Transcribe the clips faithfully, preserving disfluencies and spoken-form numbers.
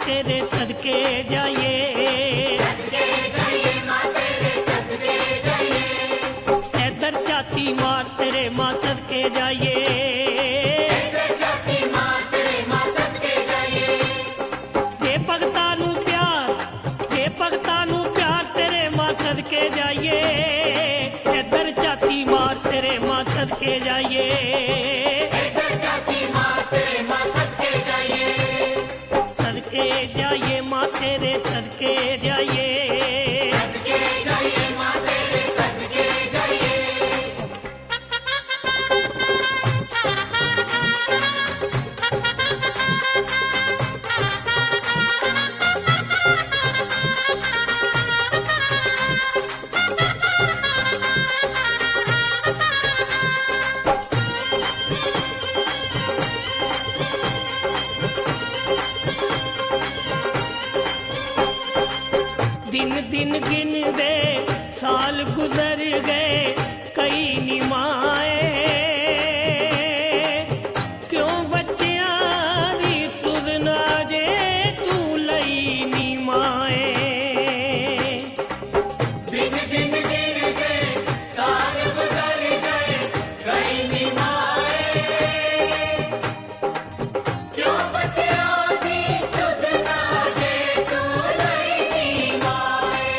तेरे सदके जाइए, सदके जाइए माँ तेरे सदके जाइए। इधर छाती मार तेरे माँ सदके जाइए, इधर छाती मार तेरे माँ सदके जाइए। जे भगता नू प्यार, जे भगता नू प्यार तेरे माँ सदके जाइए, इधर छाती मार तेरे माँ सदके जाइए, इधर छाती मार तेरे माँ सदके जाइए। सदके जाइए माँ तेरे सदके जाइए। सदके जाइए माँ तेरे सदके जाइए। दिन दिन गिन दे साल गुजर गए कई निमाए, क्यों बच्चियां दी सुध ना जे तू लई निमाए। दिन दिन गिन गए साल गुजर गए कई निभाए, क्यों बच्चियों दी सुध ना जे तू लई निभाए।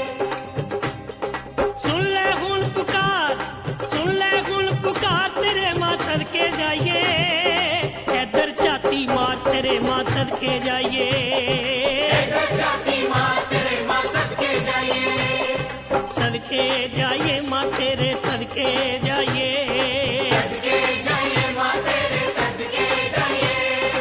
सुन ले हुन पुकार, सुन ले हुन पुकार तेरे माँ सदके जाइए, इधर छाती मार तेरे माँ सदके जाइए, इधर छाती मार तेरे माँ सदके जाइए। सदके जाइए माँ तेरे सदके जाइए। सदके जाइए माँ तेरे सदके जाइए।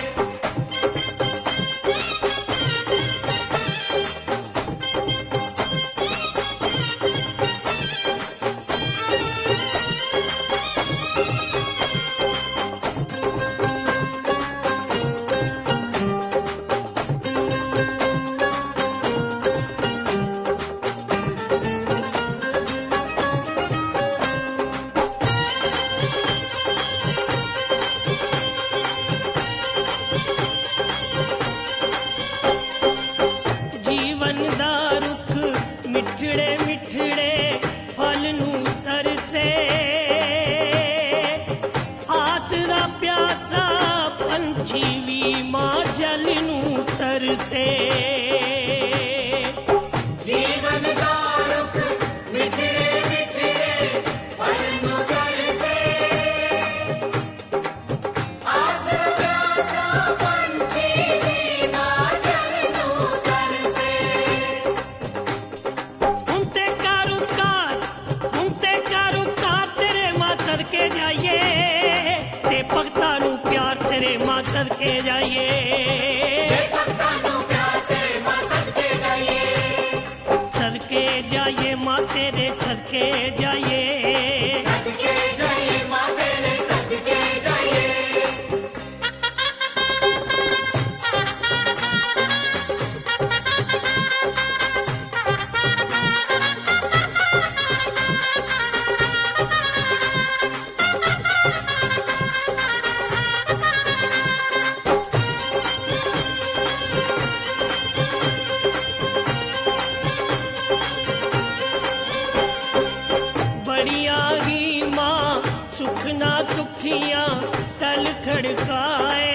जीवन दा रुख मिठड़े मिठड़े फल नू तरसे, आस दा प्यासा पंछी भी मां जल नू तरसे। जीवन का रुख मिठड़े मिठड़े फल नु तरसे, आस प्यासा पंछी भी माँ जल नु तरसे। उनते कारुकार, उनते कारुकार तेरे मां सदके जाइए, ते भगता नू प्यार तेरे मां सदके जाइए, हे भक्तां नू प्यार तेरे माँ सदके जाइए। सदके जाइए मां तेरे सदके जाइए। सदके जाइए माँ तेरे सदके जाइए। बड़िया ही माँ सुख ना सुखियाँ तल खड़काए,